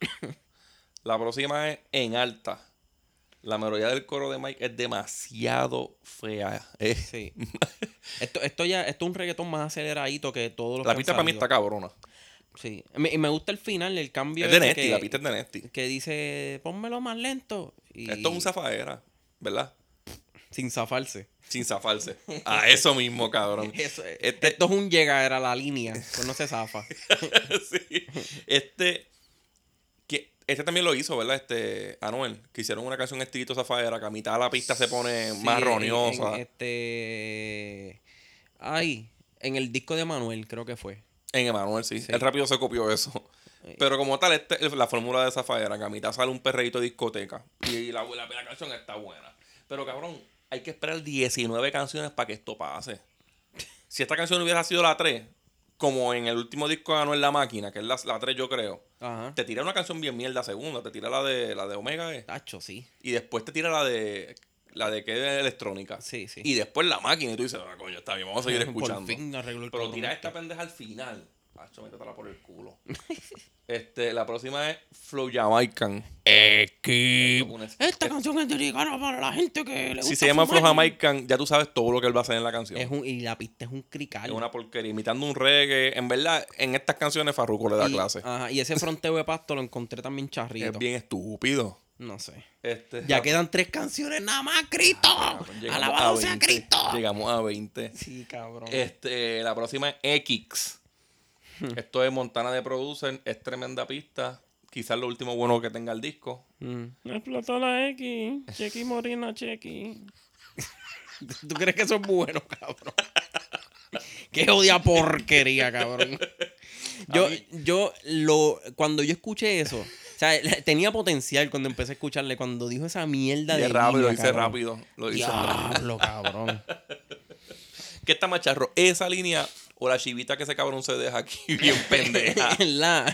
La próxima es En Alta. La melodía del coro de Mike es demasiado fea. Es- Sí. Esto, esto ya, esto es un reggaetón más aceleradito que todos los la que han pista para mí salido. está cabrona. Sí. Me- Y me gusta el final, el cambio Es de ese Nesty, la pista que, es de Nesty. que dice, pónmelo más lento. Esto es un Y zafaera, ¿verdad? sin zafarse. Sin zafarse. A eso mismo, cabrón. Eso es- Este, Esto es un llegar a la línea, pues no se zafa. sí. Este, que, este también lo hizo, ¿verdad? Este, Anuel, que hicieron una canción estilito zafaera, que a mitad de la pista se pone Sí, más en- roniosa. en este... Ay, en el disco de Manuel creo que fue. En Emanuel, sí. Sí. Él rápido se copió eso. Eh, Pero como tal, este, es la fórmula de Zafaera, que a mitad sale un perreíto de discoteca. Y la, la, la canción está buena. Pero cabrón, hay que esperar diecinueve canciones para que esto pase. Si esta canción hubiera sido la tres, como en el último disco de Anuel La Máquina, que es la, la tres yo creo, Ajá. te tira una canción bien mierda segunda, te tira la de la de Omega E, Tacho, sí. y después te tira la de la de que es electrónica. Sí, sí. Y después La Máquina, y tú dices, ah, coño, está bien, vamos a seguir Por escuchando. fin arregló el Pero cabrón tira este. esta pendeja al final. Hacho, métetela por el culo. este, la próxima es Flow Jamaican. Equi- Una- Esta canción es dedicada para la gente que le gusta Si se llama Flow fumar. Jamaican, ya tú sabes todo lo que él va a hacer en la canción. Es un, y la pista es un crical. Es una porquería, imitando un reggae. En verdad, en estas canciones Farruko le da y, clase. Ajá, y ese fronteo de pasto lo encontré también charrito. Es bien estúpido. No sé. Este, Ya la- quedan tres canciones nada más, Cristo. Cabrón, llegamos Alabado a sea veinte. Cristo. Llegamos a veinte. Sí, cabrón. Este, la próxima es X. Esto es Montana de Producer. Es tremenda pista. Quizás lo último bueno que tenga el disco. Mm. Explotó la X. Chequi Morina, Chequi. ¿Tú crees que eso es bueno, cabrón? Qué odia porquería, cabrón. Yo, mí- yo lo, cuando yo escuché eso, o sea, tenía potencial cuando empecé a escucharle, cuando dijo esa mierda Y de es rápido, línea, lo dice cabrón. rápido. Lo dice Diablo, cabrón. ¿Qué está más charro? ¿Esa línea o la chivita que ese cabrón se deja aquí bien pendeja? La...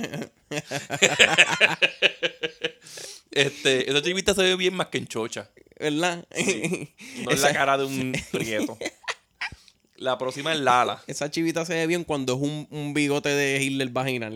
Este, esa chivita se ve bien más que en chocha. ¿Verdad? No es la cara de un prieto. La próxima es Lala. Esa chivita se ve bien cuando es un, un bigote de Hitler vaginal.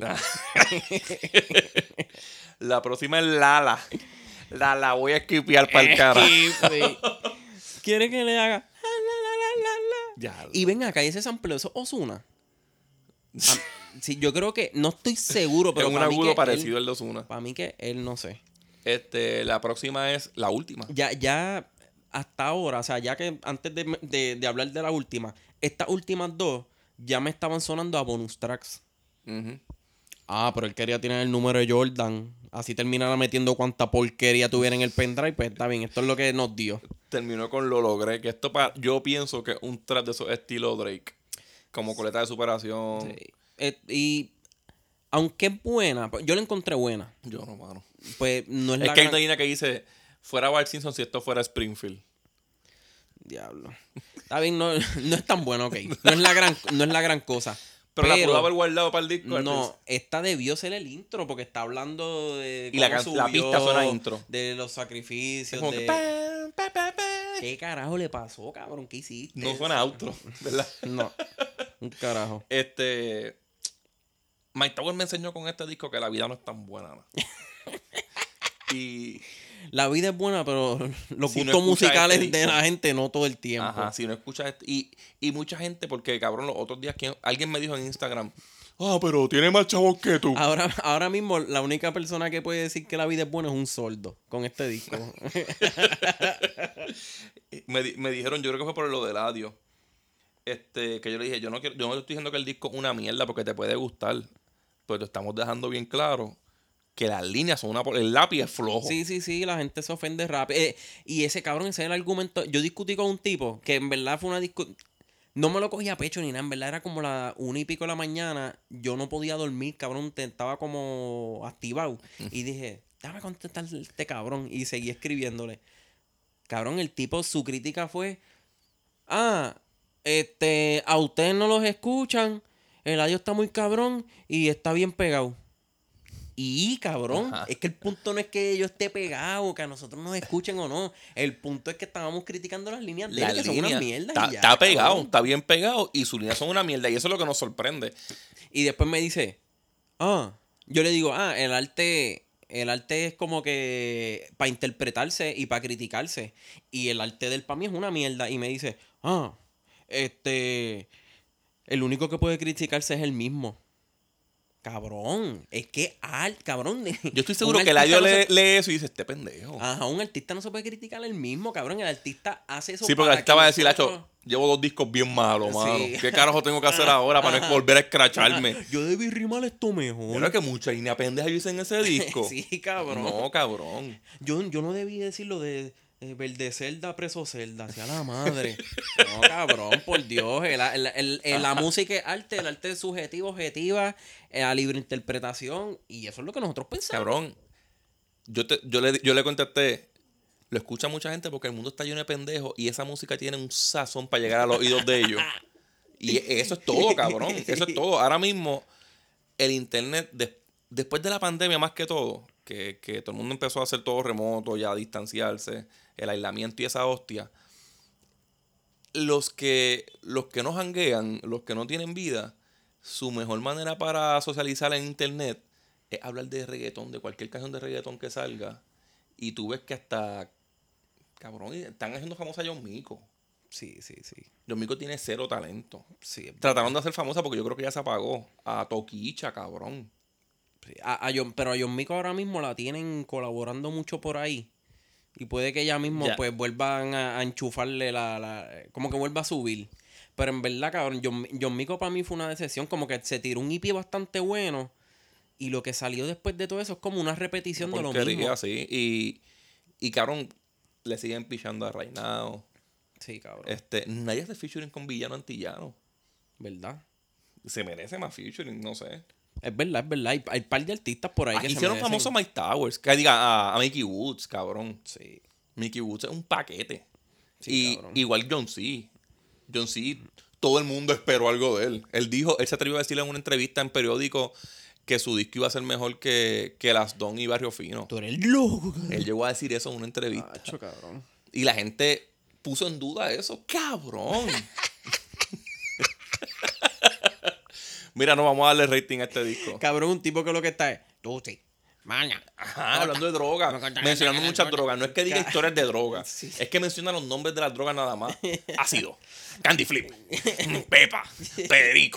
La próxima es Lala. La voy a esquipear para el cara. Esquipe. ¿Quiere que le haga? La, la, la, la, la? Ya. Y ven acá, ese sampleo, eso es Ozuna. Ah, sí, yo creo que, no estoy seguro, pero es un para mí agudo que parecido él, al de Ozuna. para mí que él, no sé. Este, la próxima es la última. Ya, ya hasta ahora, o sea, ya que antes de, de, de hablar de la última, estas últimas dos ya me estaban sonando a bonus tracks. Ujú. Ah, pero él quería tener el número de Jordan. Así terminara metiendo cuánta porquería tuviera en el pendrive. Pues está bien, esto es lo que nos dio. Terminó con Lo Logré. Que esto pa- yo pienso que es un trap de esos estilo Drake. Como coleta de superación. Sí. Eh, y aunque es buena, pues, yo la encontré buena. Yo no, mano. Pues no es, Es la que hay gran... una línea que dice: fuera Bart Simpson si esto fuera Springfield. Diablo. Está bien, no, no es tan bueno, ok. No es la gran, no es la gran cosa. Pero, Pero, la pudo haber guardado para el disco. no, esta debió ser el intro porque está hablando de Y la cómo can- la subió, pista suena intro. de los Es sacrificios, como de... que. pa, pa, pa, pa. ¿Qué carajo le pasó, cabrón? ¿Qué hiciste? No suena outro, ¿verdad? No, un carajo. Este. Mike Tower me enseñó con este disco que la vida no es tan buena. ¿no? y. La vida es buena, pero los Si no gustos escuchas musicales este de disco. la gente no todo el tiempo. Ajá, si no escuchas este. Y, y mucha gente, porque cabrón, los otros días que alguien me dijo en Instagram: ah, pero tiene más chavos que tú. Ahora, ahora mismo la única persona que puede decir que la vida es buena es un sordo con este disco. me, di- me dijeron, yo creo que fue por lo del audio. Este, que yo le dije, yo no quiero, yo no te estoy diciendo que el disco es una mierda porque te puede gustar. Pero te estamos dejando bien claro que las líneas son una por- el lápiz es flojo. Sí, sí, sí, la gente se ofende rápido. Eh, y ese cabrón, ese es el argumento. Yo discutí con un tipo que en verdad fue una discusión. No me lo cogía a pecho ni nada, en verdad era como la una y pico de la mañana. Yo no podía dormir, cabrón, te- estaba como activado. Y dije, déjame contestar a este cabrón. Y seguí escribiéndole. Cabrón, el tipo, su crítica fue: ah, este, a ustedes no los escuchan, el audio está muy cabrón y está bien pegado. Y, cabrón, Ajá. es que el punto no es que yo esté pegado, que a nosotros nos escuchen o no. El punto es que estábamos criticando las líneas de La él, que son línea una mierda está, y ya, está pegado, cabrón. está bien pegado y sus líneas son una mierda y eso es lo que nos sorprende. Y después me dice, ah, yo le digo, ah, el arte, el arte es como que para interpretarse y para criticarse. Y el arte del para mí es una mierda. Y me dice, ah, este, el único que puede criticarse es el mismo. Cabrón, es que al, cabrón. Yo estoy un seguro que artista Eladio no se- lee, lee eso y dice, este pendejo. Ajá, un artista no se puede criticar el mismo, cabrón. El artista hace eso Sí, porque para aquí te va a que decir, nosotros- Hacho, llevo dos discos bien malos, mano. Sí. ¿Qué carajo tengo que hacer ahora para no volver a escracharme? Yo debí rimar esto mejor. Pero es que mucha línea pendeja yo hice en ese disco. Sí, cabrón. No, cabrón. Yo, yo no debí decirlo de eh, verde celda, preso celda, hacia la madre. No, cabrón, por Dios. El, el- el- el- la música es arte, el arte es subjetivo, objetiva, eh, a libre interpretación. Y eso es lo que nosotros pensamos. Cabrón. Yo, te, yo, le, yo le contesté, lo escucha mucha gente porque el mundo está lleno de pendejos y esa música tiene un sazón para llegar a los oídos de ellos. Y eso es todo, cabrón. Eso es todo. Ahora mismo, el internet, de- después de la pandemia más que todo, que, que todo el mundo empezó a hacer todo remoto, ya a distanciarse, el aislamiento y esa hostia, los que, los que no janguean, los que no tienen vida, su mejor manera para socializar en internet es hablar de reggaetón, de cualquier canción de reggaetón que salga. Y tú ves que hasta, cabrón, están haciendo famosa a John Mico. Sí, sí, sí. John Mico tiene cero talento. Sí, es Trataron de hacer famosa porque yo creo que ya se apagó. A Toquicha, cabrón. Sí, a- a John- pero a John Mico ahora mismo la tienen colaborando mucho por ahí. Y puede que ella mismo Ya. pues vuelvan a, a enchufarle la, la... Como que vuelva a subir. Pero en verdad, cabrón, John, John Mico para mí fue una decepción. Como que se tiró un E P bastante bueno. Y lo que salió después de todo eso es como una repetición de lo Porquería, mismo. sí. Y, y cabrón, le siguen pichando a Reinao. Sí, cabrón. Este, nadie hace featuring con Villano Antillano. ¿Verdad? Se merece más featuring, no sé. Es verdad, es verdad. Hay, hay par de artistas por ahí Ah, que se hicieron merecen. famoso a Mike Towers. Que diga a, a Mickey Woods, cabrón. Sí. Mickey Woods es un paquete. Sí, y cabrón. igual John C. John C. Todo el mundo esperó algo de él. Él dijo, él se atrevió a decirle en una entrevista en periódico que su disco iba a ser mejor que, que Las Don y Barrio Fino. Tú eres loco. Él llegó a decir eso en una entrevista. Cacho, cabrón. Y la gente puso en duda eso. ¡Cabrón! Mira, no vamos a darle rating a este disco. Cabrón, un tipo que lo que está es... Tú sí. Maña. Ajá, hablando de droga, mencionando muchas drogas. No es que diga historias de drogas, Sí. es que menciona los nombres de las drogas nada más. Ácido, Candy Flip, Pepa, Perico.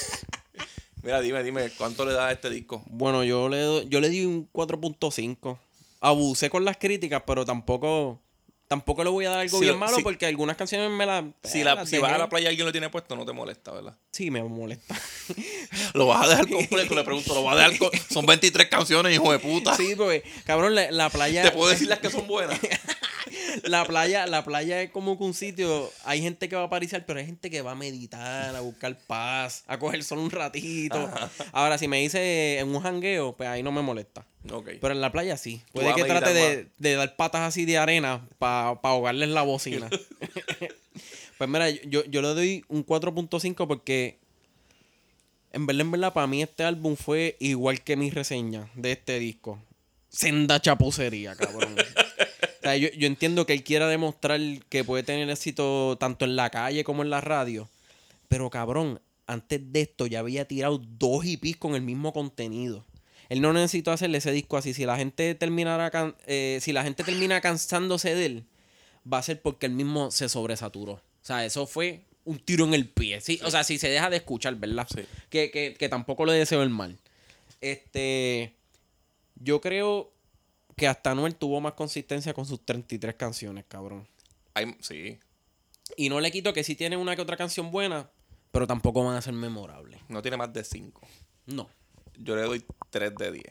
Mira, dime, dime, ¿cuánto le das a este disco? Bueno, yo le, do- yo le di un cuatro punto cinco. Abusé con las críticas, pero tampoco... Tampoco le voy a dar algo Si bien lo- malo si- porque algunas canciones me las... Si, eh, la, las si vas a dejé. la playa y alguien lo tiene puesto, no te molesta, ¿verdad? Sí, me molesta. Lo vas a dejar completo, le pregunto, lo vas a dejar con... Son veintitrés canciones, hijo de puta. Sí, porque, cabrón, la, la playa... Te puedo decir las que son buenas. La playa, la playa es como que un sitio, hay gente que va a parizar, pero hay gente que va a meditar, a buscar paz, a coger solo un ratito. Ahora, si me dice en un jangueo, pues ahí no me molesta. Ok. Pero en la playa sí. Tú Puede vas a que trate meditar de, de dar patas así de arena para ahogarles la bocina. Pues mira, yo, yo le doy un cuatro punto cinco porque en verdad, en verdad, para mí este álbum fue igual que mi reseña de este disco. Senda chapucería, cabrón. O sea, yo, yo entiendo que él quiera demostrar que puede tener éxito tanto en la calle como en la radio. Pero cabrón, antes de esto ya había tirado dos E Pes con el mismo contenido. Él no necesitó hacerle ese disco así. Si la gente terminara can- eh, si la gente termina cansándose de él, va a ser porque él mismo se sobresaturó. O sea, eso fue un tiro en el pie. ¿Sí? O sea, si se deja de escuchar, ¿verdad? Sí. Que, que, que tampoco le deseo el mal. Este. Yo creo que hasta Anuel tuvo más consistencia con sus treinta y tres canciones, cabrón. Hay- sí, Y no le quito que sí tiene una que otra canción buena, pero tampoco van a ser memorables. no tiene más de cinco. No. Yo le doy tres de diez.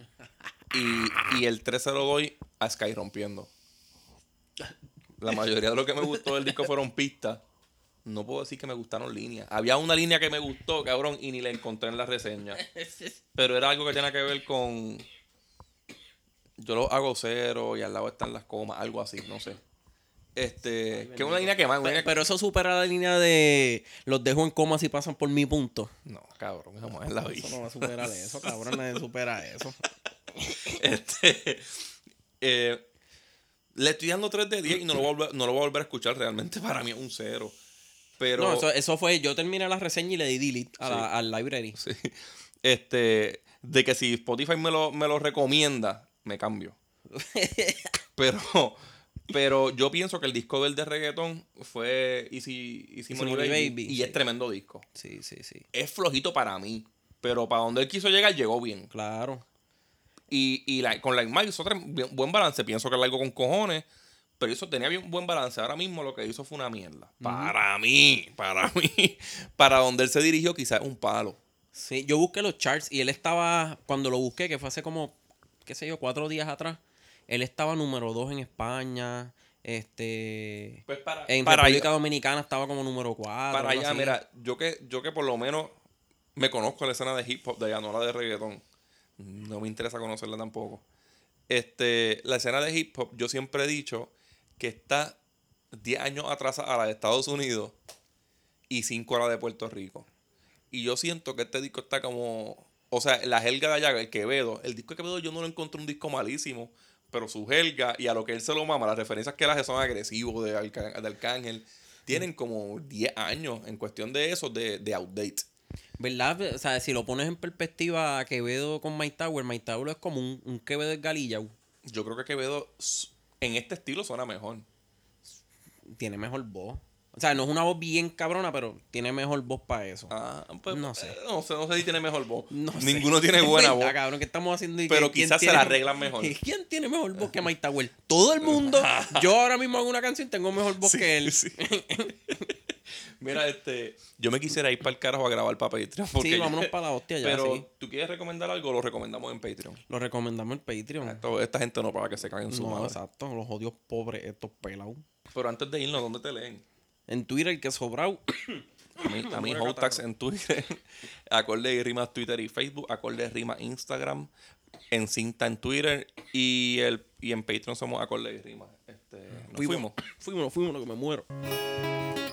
Y, y el tres se lo doy a Sky Rompiendo. La mayoría de lo que me gustó del disco fueron pistas. No puedo decir que me gustaron líneas. Había una línea que me gustó, cabrón, y ni la encontré en la reseña. Pero era algo que tenía que ver con... Yo lo hago cero y al lado están las comas, algo así, no sé. Este, que es una línea que más. Pero, pero eso supera la línea de los dejo en coma si pasan por mi punto. No, cabrón, jamás en la vida. Eso no va a superar eso, cabrón, nadie supera eso. Este, eh, le estoy dando tres de diez y no lo, voy a volver, no lo voy a volver a escuchar. Realmente para mí es un cero. Pero, no, eso, eso fue, yo terminé la reseña y le di delete a sí, la, al library. Sí. Este, de que si Spotify me lo, me lo recomienda, me cambio. Pero, pero yo pienso que el disco del de reggaetón fue Easy, Easy, Easy Money, Money Baby, Baby y sí. Es tremendo disco. Sí, sí, sí. Es flojito para mí, pero para donde él quiso llegar, llegó bien. Claro. Y, y la, con Like Mike hizo buen balance. Pienso que es algo con cojones, pero eso tenía bien buen balance. Ahora mismo lo que hizo fue una mierda. Uh-huh. Para mí, para mí. Para donde él se dirigió, quizás un palo. Sí, yo busqué los charts y él estaba, cuando lo busqué, que fue hace como, qué sé yo, cuatro días atrás, él estaba número dos en España, este, pues para, en para República allá, Dominicana estaba como número cuatro. Para allá, así. Mira, yo que, yo que por lo menos me conozco la escena de hip hop de allá, no la de reggaetón. No me interesa conocerla tampoco. Este, la escena de hip hop, yo siempre he dicho que está diez años atrás a la de Estados Unidos y cinco a la de Puerto Rico. Y yo siento que este disco está como... O sea, la jerga de allá, el Quevedo. El disco de Quevedo yo no lo encontré un disco malísimo. Pero su jerga y a lo que él se lo mama, las referencias que él hace son agresivos de, Arca- de Arcángel. Tienen como diez años en cuestión de eso, de, de outdate. ¿Verdad? O sea, si lo pones en perspectiva a Quevedo con Mike Tower, Mike Tower es como un, un Quevedo de Galillau. Yo creo que Quevedo en este estilo suena mejor. Tiene mejor voz. O sea, no es una voz bien cabrona, pero tiene mejor voz para eso. Ah, pues no sé. Eh, no sé. No sé si tiene mejor voz. No Ninguno sé. tiene buena verdad, voz. Cabrón, ¿qué estamos haciendo? Y pero que, quizás se la arreglan mejor. ¿Quién tiene mejor voz que Mike Tower? Todo el mundo. Yo ahora mismo hago una canción y tengo mejor voz sí, que él. Sí. Mira, este... Yo me quisiera ir para el carajo a grabar para Patreon. Sí, vámonos para la hostia ya, Pero, sí. ¿tú quieres recomendar algo? Lo recomendamos en Patreon. Lo recomendamos en Patreon. Esto, esta gente no para que se caguen su No, madre. exacto. Los odios pobres, estos pelados. Pero antes de irnos, ¿dónde te leen? En Twitter, el que sobrao. A mí, a mí Hotax en Twitter. Acorde y Rimas Twitter y Facebook. Acorde y Rimas Instagram. En Cinta en Twitter. Y, el, y en Patreon somos Acorde y Rimas. Este, nos fuimos. Fuimos, fuimos, fuimos, lo que me muero.